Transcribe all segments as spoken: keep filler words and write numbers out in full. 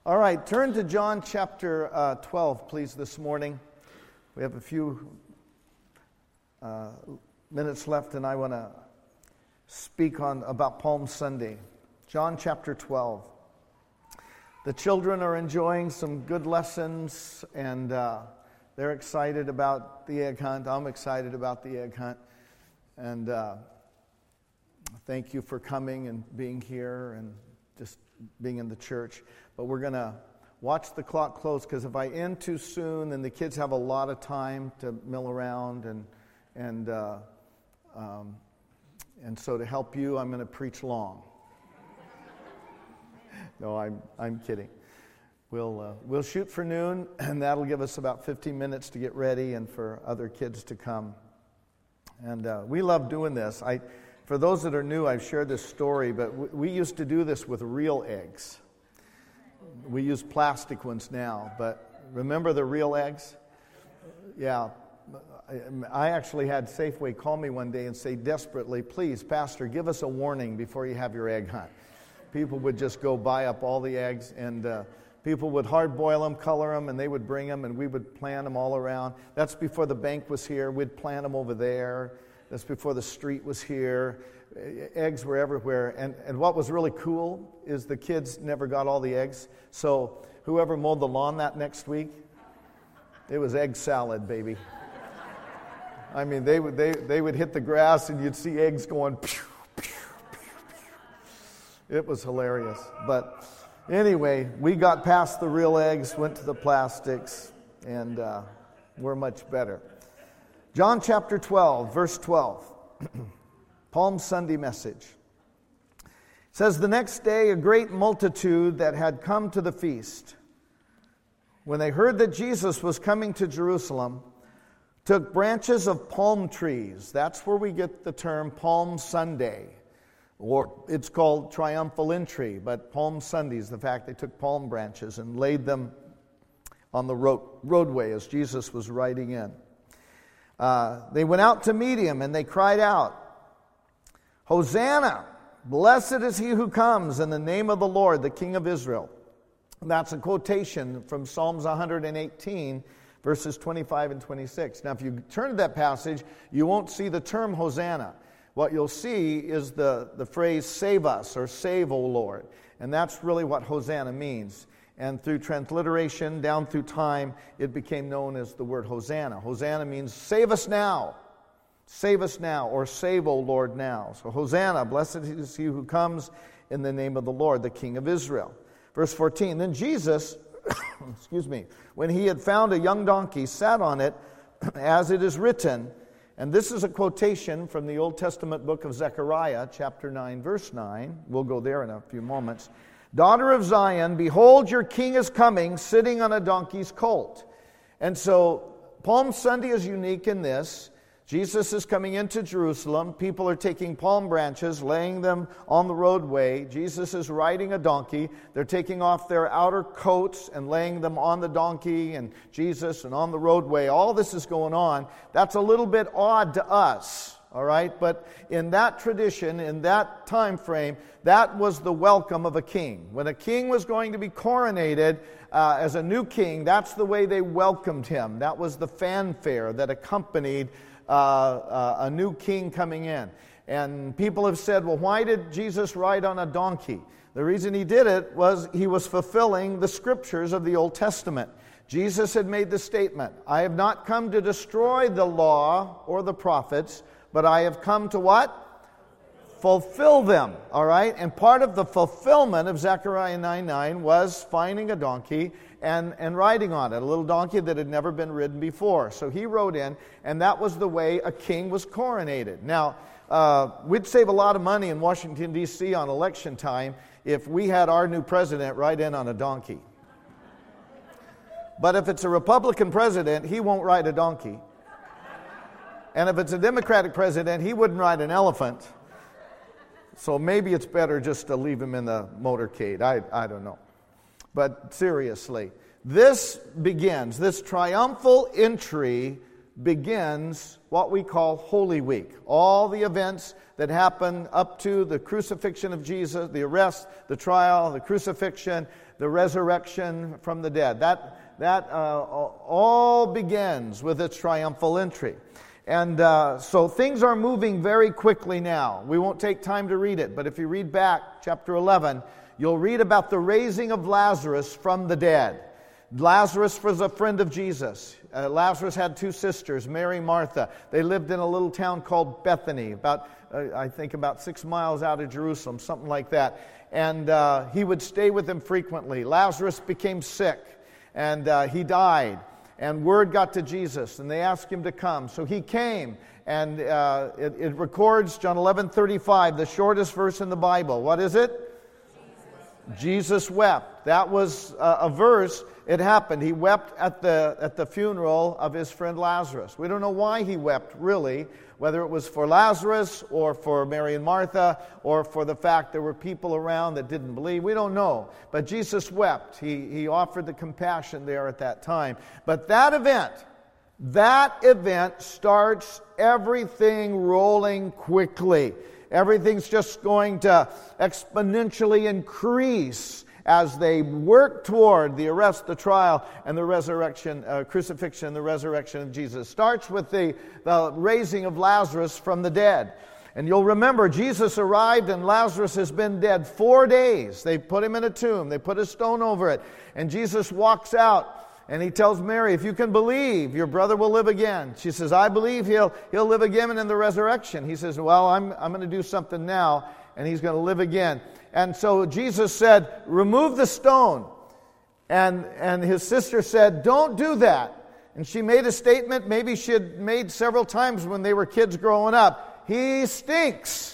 All right, turn to John chapter uh, twelve, please, this morning. We have a few uh, minutes left, and I want to speak on about Palm Sunday. John chapter twelve. The children are enjoying some good lessons, and uh, they're excited about the egg hunt. I'm excited about the egg hunt. And uh, thank you for coming and being here and just being in the church. But we're going to watch the clock close, because if I end too soon, then the kids have a lot of time to mill around. And and uh, um, and so to help you, I'm going to preach long. No, I'm I'm kidding. We'll uh, we'll shoot for noon, and that'll give us about fifteen minutes to get ready and for other kids to come. And uh, we love doing this. I, for those that are new, I've shared this story, but we, we used to do this with real eggs. We use plastic ones now, but remember the real eggs? Yeah. I actually had Safeway call me one day and say desperately, "Please, Pastor, give us a warning before you have your egg hunt." People would just go buy up all the eggs, and uh, people would hard boil them, color them, and they would bring them, and we would plant them all around. That's before the bank was here. We'd plant them over there. That's before the street was here. Eggs were everywhere. And, and what was really cool is the kids never got all the eggs. So whoever mowed the lawn that next week, it was egg salad, baby. I mean, they would they they would hit the grass, and you'd see eggs going. Pew, pew, pew, pew. It was hilarious. But anyway, we got past the real eggs, went to the plastics, and uh, we're much better. John chapter twelve, verse twelve. Palm Sunday message. It says, "The next day a great multitude that had come to the feast, when they heard that Jesus was coming to Jerusalem, took branches of palm trees." That's where we get the term Palm Sunday. Or it's called triumphal entry, but Palm Sunday is the fact they took palm branches and laid them on the road, roadway as Jesus was riding in. Uh, they went out to meet him, and they cried out, "Hosanna! Blessed is he who comes in the name of the Lord, the King of Israel." And that's a quotation from Psalms one hundred eighteen, verses twenty-five and twenty-six. Now, if you turn to that passage, you won't see the term Hosanna. What you'll see is the, the phrase "save us" or "save, O Lord." And that's really what Hosanna means. And through transliteration, down through time, it became known as the word Hosanna. Hosanna means save us now. Save us now, or save, O Lord, now. So Hosanna, blessed is he who comes in the name of the Lord, the King of Israel. Verse fourteen, "Then Jesus, excuse me, when he had found a young donkey, sat on it, as it is written," and this is a quotation from the Old Testament book of Zechariah, chapter nine, verse nine. We'll go there in a few moments. "Daughter of Zion, behold, your king is coming, sitting on a donkey's colt." And so Palm Sunday is unique in this. Jesus is coming into Jerusalem. People are taking palm branches, laying them on the roadway. Jesus is riding a donkey. They're taking off their outer coats and laying them on the donkey and Jesus and on the roadway. All this is going on. That's a little bit odd to us, all right? But in that tradition, in that time frame, that was the welcome of a king. When a king was going to be coronated uh, as a new king, that's the way they welcomed him. That was the fanfare that accompanied Uh, uh, a new king coming in. And people have said, well, why did Jesus ride on a donkey? The reason he did it was he was fulfilling the scriptures of the Old Testament. Jesus had made the statement, "I have not come to destroy the law or the prophets, but I have come to" what? Fulfill them. All right? And part of the fulfillment of Zechariah nine nine was finding a donkey and, and riding on it, a little donkey that had never been ridden before. So he rode in, and that was the way a king was coronated. Now, uh, we'd save a lot of money in Washington, D C on election time if we had our new president ride in on a donkey. But if it's a Republican president, he won't ride a donkey. And if it's a Democratic president, he wouldn't ride an elephant. So maybe it's better just to leave him in the motorcade. I, I don't know. But seriously, this begins, this triumphal entry begins what we call Holy Week. All the events that happen up to the crucifixion of Jesus, the arrest, the trial, the crucifixion, the resurrection from the dead. That, that uh, all begins with its triumphal entry. And uh, so things are moving very quickly now. We won't take time to read it, but if you read back chapter eleven, you'll read about the raising of Lazarus from the dead. Lazarus was a friend of Jesus. Uh, Lazarus had two sisters, Mary and Martha. They lived in a little town called Bethany, about uh, I think about six miles out of Jerusalem, something like that. And uh, he would stay with them frequently. Lazarus became sick, and uh, he died. And word got to Jesus, and they asked him to come. So he came, and uh, it, it records John eleven thirty-five, the shortest verse in the Bible. What is it? Jesus, Jesus wept. That was uh, a verse. It happened. He wept at the at the funeral of his friend Lazarus. We don't know why he wept, really, whether it was for Lazarus or for Mary and Martha or for the fact there were people around that didn't believe. We don't know. But Jesus wept. He, he offered the compassion there at that time. But that event, that event starts everything rolling quickly. Everything's just going to exponentially increase as they work toward the arrest, the trial, and the resurrection, uh, crucifixion, and the resurrection of Jesus. Starts with the, the raising of Lazarus from the dead. And you'll remember, Jesus arrived and Lazarus has been dead four days. They put him in a tomb. They put a stone over it. And Jesus walks out and he tells Mary, if you can believe, your brother will live again. She says, I believe he'll, he'll live again in the resurrection. He says, well, I'm, I'm going to do something now, and he's going to live again. And so Jesus said, remove the stone. And, and his sister said, don't do that. And she made a statement maybe she had made several times when they were kids growing up. He stinks.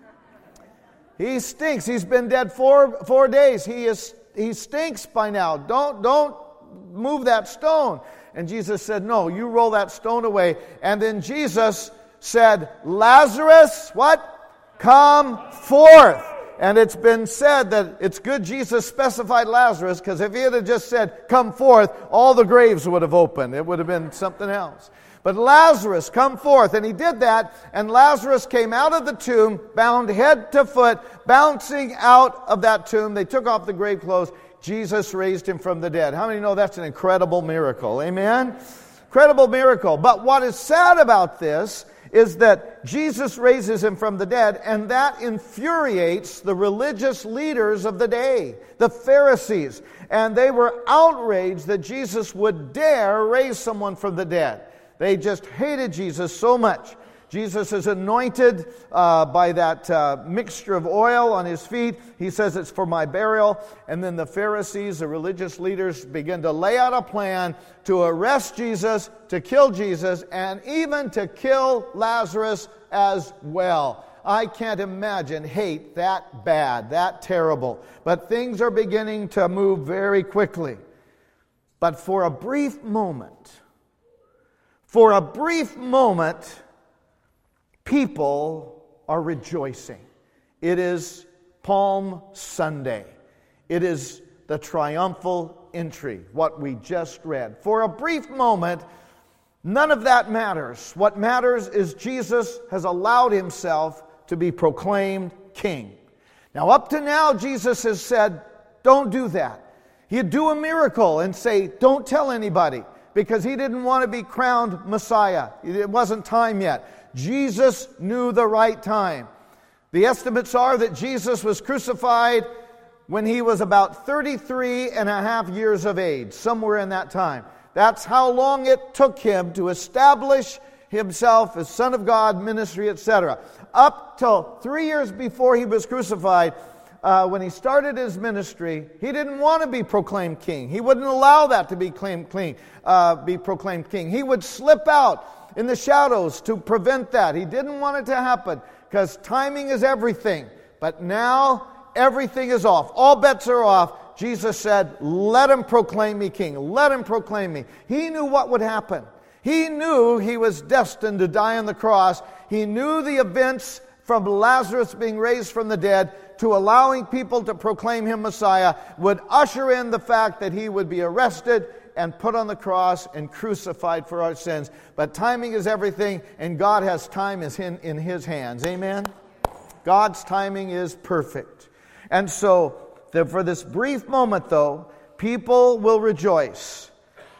He stinks. He's been dead four, four days. He is he stinks by now. Don't, don't move that stone. And Jesus said, no, you roll that stone away. And then Jesus said, Lazarus, what? Come forth. And it's been said that it's good Jesus specified Lazarus, because if he had just said, come forth, all the graves would have opened. It would have been something else. But Lazarus, come forth. And he did that, and Lazarus came out of the tomb, bound head to foot, bouncing out of that tomb. They took off the grave clothes. Jesus raised him from the dead. How many know that's an incredible miracle? Amen? Incredible miracle. But what is sad about this is that Jesus raises him from the dead, and that infuriates the religious leaders of the day, the Pharisees. And they were outraged that Jesus would dare raise someone from the dead. They just hated Jesus so much. Jesus is anointed uh, by that uh, mixture of oil on his feet. He says it's for my burial. And then the Pharisees, the religious leaders, begin to lay out a plan to arrest Jesus, to kill Jesus, and even to kill Lazarus as well. I can't imagine hate that bad, that terrible. But things are beginning to move very quickly. But for a brief moment, for a brief moment, people are rejoicing. It is Palm Sunday. It is the triumphal entry, what we just read. For a brief moment, none of that matters. What matters is Jesus has allowed himself to be proclaimed king. Now, up to now, Jesus has said, don't do that. He'd do a miracle and say, don't tell anybody, because he didn't want to be crowned Messiah. It wasn't time yet. Jesus knew the right time. The estimates are that Jesus was crucified when he was about thirty-three and a half years of age, somewhere in that time. That's how long it took him to establish himself as Son of God, ministry, et cetera. Up till three years before he was crucified, uh, when he started his ministry, he didn't want to be proclaimed king. He wouldn't allow that to be claimed king, uh, be proclaimed king. He would slip out in the shadows to prevent that. He didn't want it to happen because timing is everything. But now everything is off. All bets are off. Jesus said, let him proclaim me king. Let him proclaim me. He knew what would happen. He knew he was destined to die on the cross. He knew the events from Lazarus being raised from the dead to allowing people to proclaim him Messiah would usher in the fact that he would be arrested and put on the cross and crucified for our sins. But timing is everything, and God has time in, in his hands. Amen? God's timing is perfect. And so, that for this brief moment, though, people will rejoice.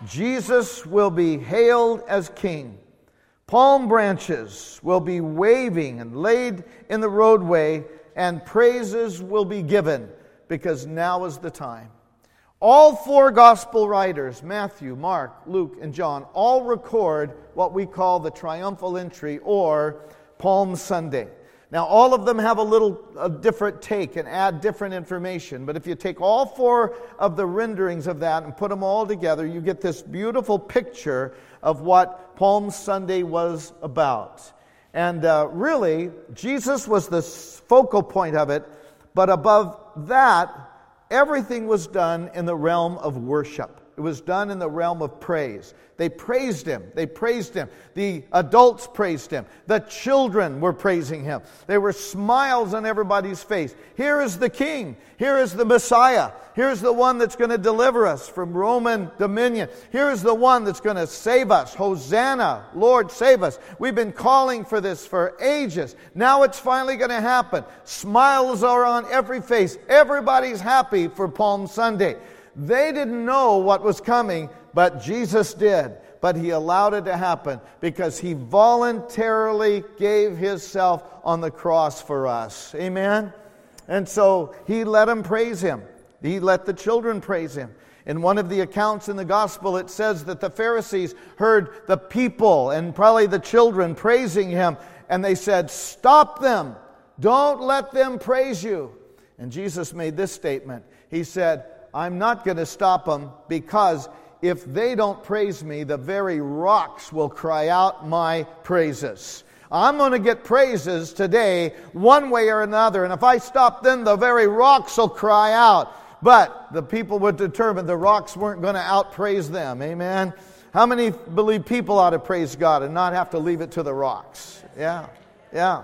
Jesus will be hailed as king. Palm branches will be waving and laid in the roadway, and praises will be given, because now is the time. All four gospel writers, Matthew, Mark, Luke, and John, all record what we call the triumphal entry or Palm Sunday. Now, all of them have a little a different take and add different information. But if you take all four of the renderings of that and put them all together, you get this beautiful picture of what Palm Sunday was about. And uh, really, Jesus was the focal point of it. But above that, everything was done in the realm of worship. It was done in the realm of praise. They praised Him. They praised Him. The adults praised Him. The children were praising Him. There were smiles on everybody's face. Here is the King. Here is the Messiah. Here's the one that's going to deliver us from Roman dominion. Here is the one that's going to save us. Hosanna, Lord, save us. We've been calling for this for ages. Now it's finally going to happen. Smiles are on every face. Everybody's happy for Palm Sunday. They didn't know what was coming, but Jesus did. But He allowed it to happen because He voluntarily gave Himself on the cross for us. Amen? And so He let them praise Him. He let the children praise Him. In one of the accounts in the gospel, it says that the Pharisees heard the people and probably the children praising Him, and they said, "Stop them. Don't let them praise you." And Jesus made this statement. He said, "I'm not going to stop them, because if they don't praise me, the very rocks will cry out my praises. I'm going to get praises today one way or another, and if I stop them, the very rocks will cry out." But the people were determined the rocks weren't going to outpraise them. Amen? How many believe people ought to praise God and not have to leave it to the rocks? Yeah, yeah.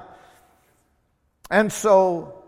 And so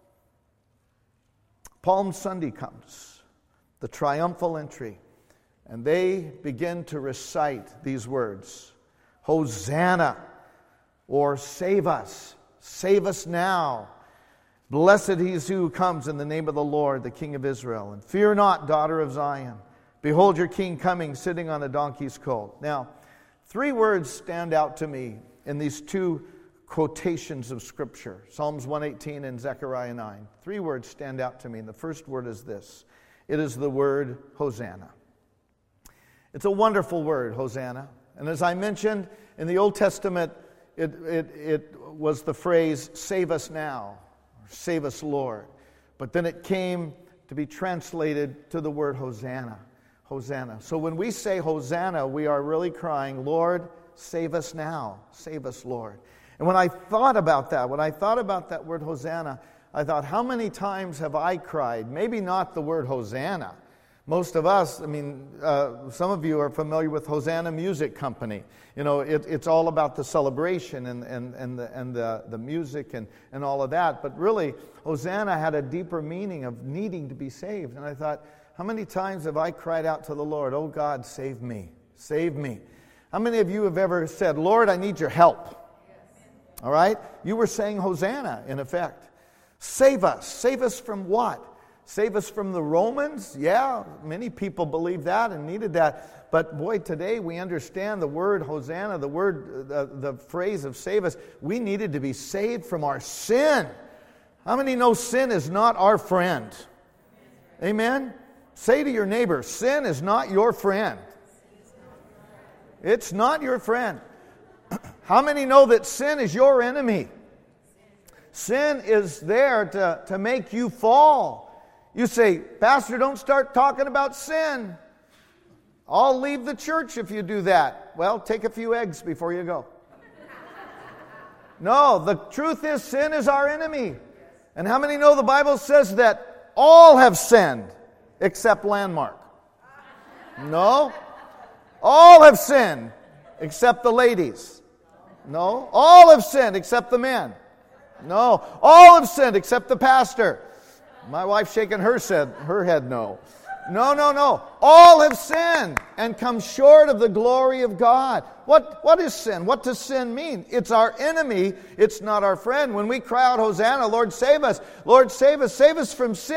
Palm Sunday comes, the triumphal entry, and they begin to recite these words: Hosanna, or save us, save us now. Blessed he is who comes in the name of the Lord, the King of Israel. And fear not, daughter of Zion. Behold your king coming, sitting on a donkey's colt. Now, three words stand out to me in these two quotations of Scripture, Psalms one eighteen and Zechariah nine. Three words stand out to me, and the first word is this. It is the word Hosanna. It's a wonderful word, Hosanna. And as I mentioned, in the Old Testament, it, it, it was the phrase, save us now, or save us, Lord. But then it came to be translated to the word Hosanna. Hosanna. So when we say Hosanna, we are really crying, Lord, save us now. Save us, Lord. And when I thought about that, when I thought about that word Hosanna, I thought, how many times have I cried? Maybe not the word Hosanna. Most of us, I mean, uh, some of you are familiar with Hosanna Music Company. You know, it, it's all about the celebration and, and, and, the, and the, the music and, and all of that. But really, Hosanna had a deeper meaning of needing to be saved. And I thought, how many times have I cried out to the Lord, oh God, save me, save me. How many of you have ever said, Lord, I need your help? All right? You were saying Hosanna, in effect. Save us. Save us from what? Save us from the Romans? Yeah, many people believed that and needed that. But boy, today we understand the word Hosanna, the word, the, the phrase of save us. We needed to be saved from our sin. How many know sin is not our friend? Amen? Say to your neighbor, sin is not your friend. It's not your friend. How many know that sin is your enemy? Sin is there to, to make you fall. You say, Pastor, don't start talking about sin. I'll leave the church if you do that. Well, take a few eggs before you go. No, the truth is sin is our enemy. And how many know the Bible says that all have sinned except Landmark? No. All have sinned except the ladies. No. All have sinned except the men. No. All have sinned except the pastor. My wife shaking her head, her head no. No, no, no. All have sinned and come short of the glory of God. What, what is sin? What does sin mean? It's our enemy. It's not our friend. When we cry out, Hosanna, Lord, save us. Lord, save us. Save us from sin.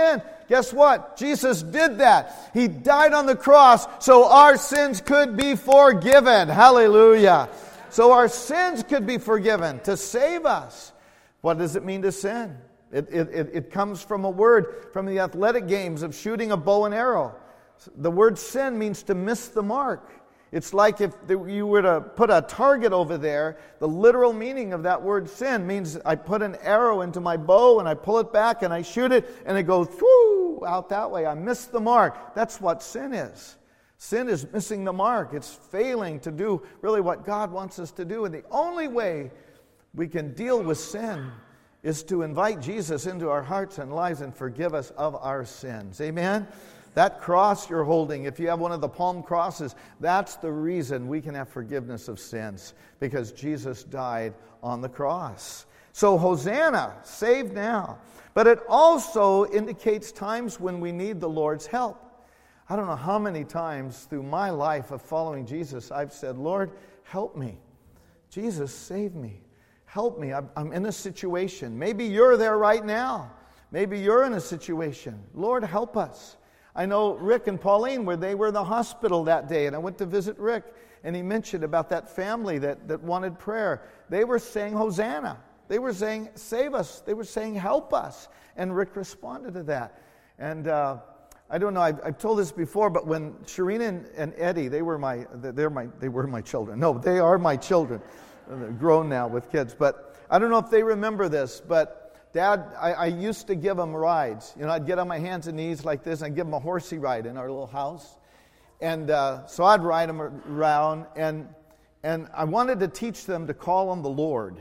Guess what? Jesus did that. He died on the cross so our sins could be forgiven. Hallelujah. So our sins could be forgiven to save us. What does it mean to sin? It, it, it, it comes from a word from the athletic games of shooting a bow and arrow. The word sin means to miss the mark. It's like if you were to put a target over there, the literal meaning of that word sin means I put an arrow into my bow and I pull it back and I shoot it and it goes whoo, out that way. I missed the mark. That's what sin is. Sin is missing the mark. It's failing to do really what God wants us to do. And the only way we can deal with sin is to invite Jesus into our hearts and lives and forgive us of our sins. Amen? That cross you're holding, if you have one of the palm crosses, that's the reason we can have forgiveness of sins, because Jesus died on the cross. So Hosanna, saved now. But it also indicates times when we need the Lord's help. I don't know how many times through my life of following Jesus I've said, Lord, help me. Jesus, save me. Help me. I'm, I'm in a situation. Maybe you're there right now. Maybe you're in a situation. Lord, help us. I know Rick and Pauline, where they were in the hospital that day, and I went to visit Rick, and he mentioned about that family that, that wanted prayer. They were saying, Hosanna. They were saying, save us. They were saying, help us. And Rick responded to that. And uh, I don't know, I've, I've told this before, but when Sharina and, and Eddie, they were my, they're my, they were my children. No, they are my children. They're grown now with kids. But I don't know if they remember this, but Dad, I, I used to give them rides. You know, I'd get on my hands and knees like this, and I'd give them a horsey ride in our little house. And uh, so I'd ride them around, and and I wanted to teach them to call on the Lord.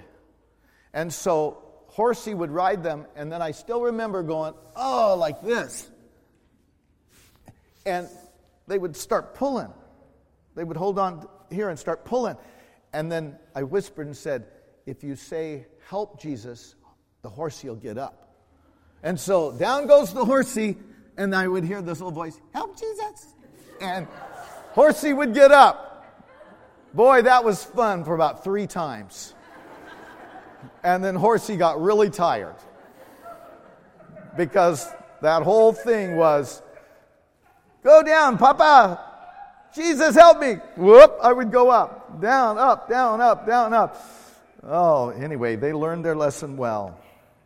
And so horsey would ride them, and then I still remember going, oh, like this. And they would start pulling. They would hold on here and start pulling. And then I whispered and said, if you say, help Jesus, the horsey will get up. And so down goes the horsey, and I would hear this little voice, help Jesus. And horsey would get up. Boy, that was fun for about three times. And then horsey got really tired. Because that whole thing was, go down, Papa. Jesus, help me. Whoop, I would go up. Down, up, down, up, down, up. Oh, anyway, they learned their lesson well.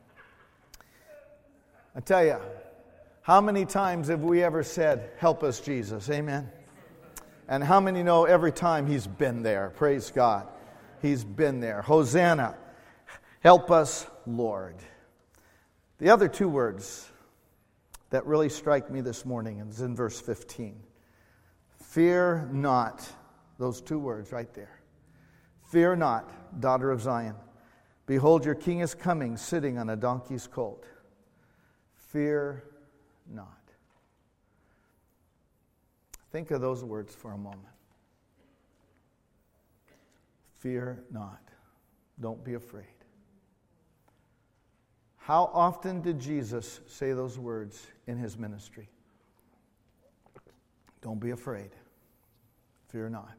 I tell you, how many times have we ever said, help us, Jesus? Amen. And how many know every time He's been there? Praise God. He's been there. Hosanna. Help us, Lord. The other two words that really strike me this morning is in verse fifteen. Fear not. Those two words right there. Fear not, daughter of Zion. Behold, your king is coming, sitting on a donkey's colt. Fear not. Think of those words for a moment. Fear not. Don't be afraid. How often did Jesus say those words in His ministry? Don't be afraid. Fear not.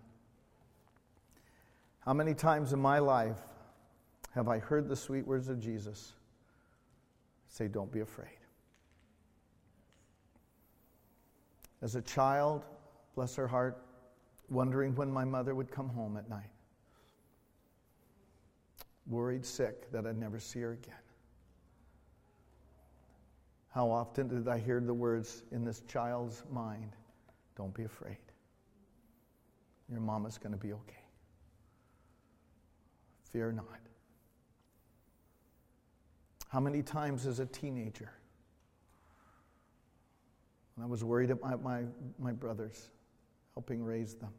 How many times in my life have I heard the sweet words of Jesus say, don't be afraid? As a child, bless her heart, wondering when my mother would come home at night. Worried sick that I'd never see her again. How often did I hear the words in this child's mind, don't be afraid. Your mama's going to be okay. Fear not. How many times as a teenager, when I was worried about my, my brothers, helping raise them,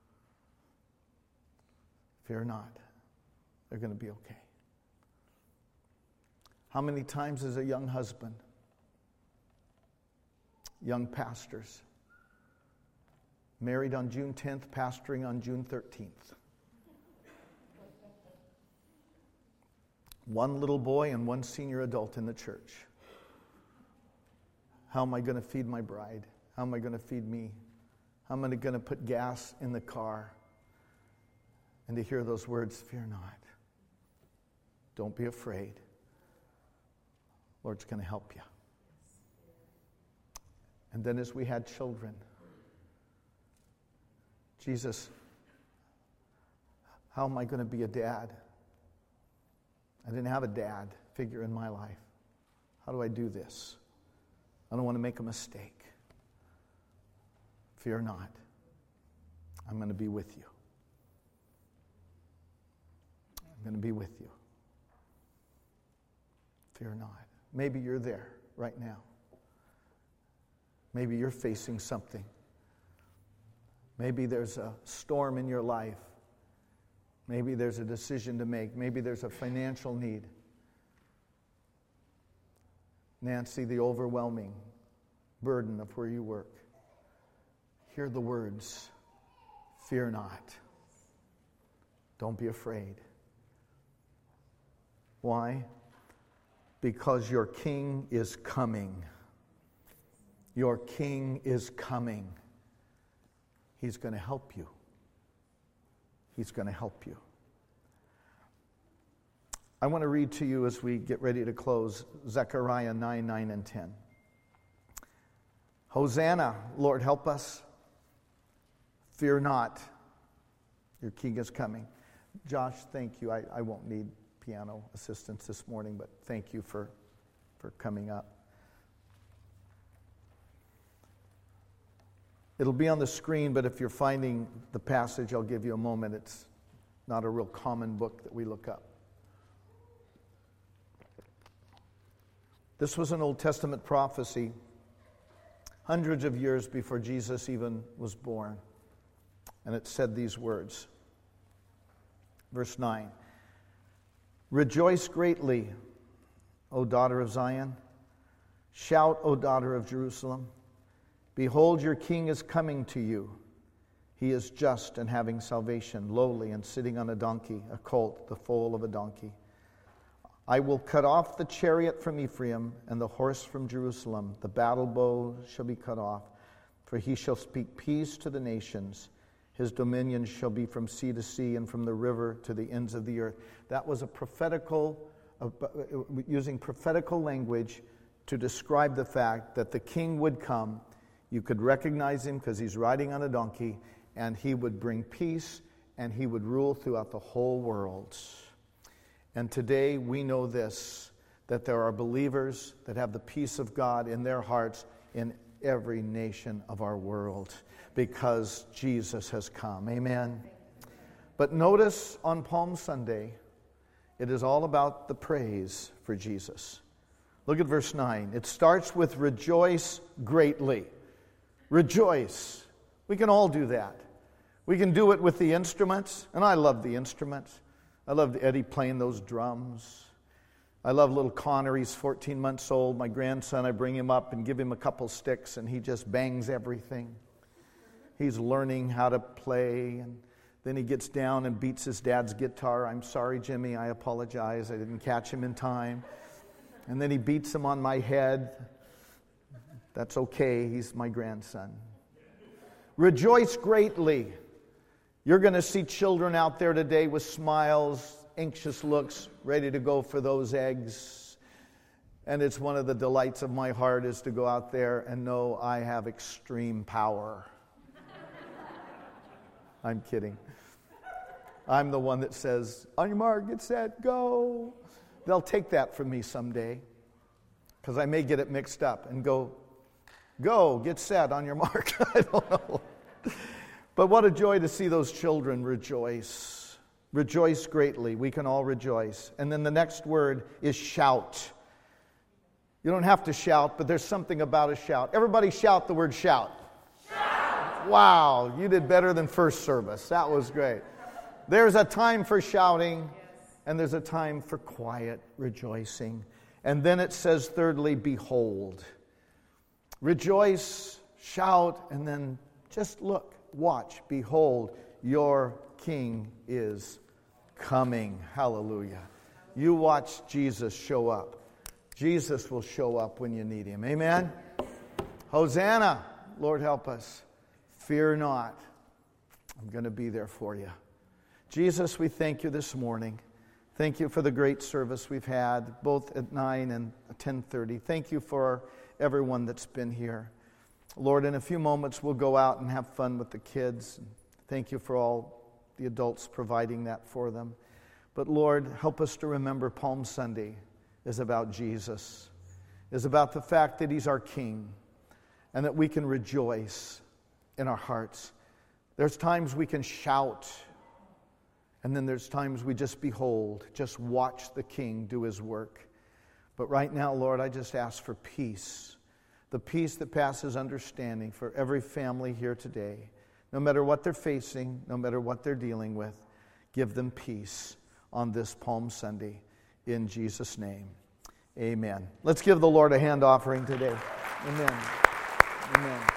fear not. They're going to be okay. How many times as a young husband, young pastors, married on June tenth, pastoring on June thirteenth. One little boy and one senior adult in the church. How am I going to feed my bride? How am I going to feed me? How am I going to put gas in the car? And to hear those words, fear not. Don't be afraid. Lord's going to help you. And then as we had children, Jesus, how am I going to be a dad? I didn't have a dad figure in my life. How do I do this? I don't want to make a mistake. Fear not. I'm going to be with you. I'm going to be with you. Fear not. Maybe you're there right now. Maybe you're facing something. Maybe there's a storm in your life. Maybe there's a decision to make. Maybe there's a financial need. Nancy, the overwhelming burden of where you work. Hear the words, fear not. Don't be afraid. Why? Because your King is coming. Your King is coming. He's going to help you. He's going to help you. I want to read to you as we get ready to close Zechariah nine, nine, and ten. Hosanna, Lord, help us. Fear not. Your King is coming. Josh, thank you. I, I won't need piano assistance this morning, but thank you for, for coming up. It'll be on the screen, but if you're finding the passage, I'll give you a moment. It's not a real common book that we look up. This was an Old Testament prophecy hundreds of years before Jesus even was born. And it said these words. Verse nine. Rejoice greatly, O daughter of Zion. Shout, O daughter of Jerusalem. Behold, your King is coming to you. He is just and having salvation, lowly and sitting on a donkey, a colt, the foal of a donkey. I will cut off the chariot from Ephraim and the horse from Jerusalem. The battle bow shall be cut off, for he shall speak peace to the nations. His dominion shall be from sea to sea and from the river to the ends of the earth. That was a prophetical, uh, using prophetical language to describe the fact that the King would come. You could recognize him because he's riding on a donkey, and he would bring peace, and he would rule throughout the whole world. And today we know this, that there are believers that have the peace of God in their hearts in every nation of our world because Jesus has come. Amen. But notice on Palm Sunday, it is all about the praise for Jesus. Look at verse nine. It starts with rejoice greatly. Rejoice. We can all do that. We can do it with the instruments, and I love the instruments. I love Eddie playing those drums. I love little Connor. He's fourteen months old. My grandson, I bring him up and give him a couple sticks, and he just bangs everything. He's learning how to play, and then he gets down and beats his dad's guitar. I'm sorry, Jimmy. I apologize. I didn't catch him in time. And then he beats him on my head. That's okay. He's my grandson. Rejoice greatly. You're going to see children out there today with smiles, anxious looks, ready to go for those eggs. And it's one of the delights of my heart is to go out there and know I have extreme power. I'm kidding. I'm the one that says, on your mark, get set, go. They'll take that from me someday because I may get it mixed up and go, go, get set, on your mark. I don't know. But what a joy to see those children rejoice. Rejoice greatly. We can all rejoice. And then the next word is shout. You don't have to shout, but there's something about a shout. Everybody shout the word shout. Shout! Wow, you did better than first service. That was great. There's a time for shouting, and there's a time for quiet rejoicing. And then it says, thirdly, behold. Rejoice, shout, and then just look. Watch, behold, your King is coming. Hallelujah. You watch Jesus show up. Jesus will show up when you need him. Amen? Hosanna, Lord help us. Fear not. I'm going to be there for you. Jesus, we thank you this morning. Thank you for the great service we've had, both at nine and ten thirty. Thank you for everyone that's been here. Lord, in a few moments we'll go out and have fun with the kids. Thank you for all the adults providing that for them. But Lord, help us to remember Palm Sunday is about Jesus, is about the fact that He's our King, and that we can rejoice in our hearts. There's times we can shout, and then there's times we just behold, just watch the King do His work. But right now, Lord, I just ask for peace, the peace that passes understanding for every family here today. No matter what they're facing, no matter what they're dealing with, give them peace on this Palm Sunday. In Jesus' name, amen. Let's give the Lord a hand offering today. Amen. Amen.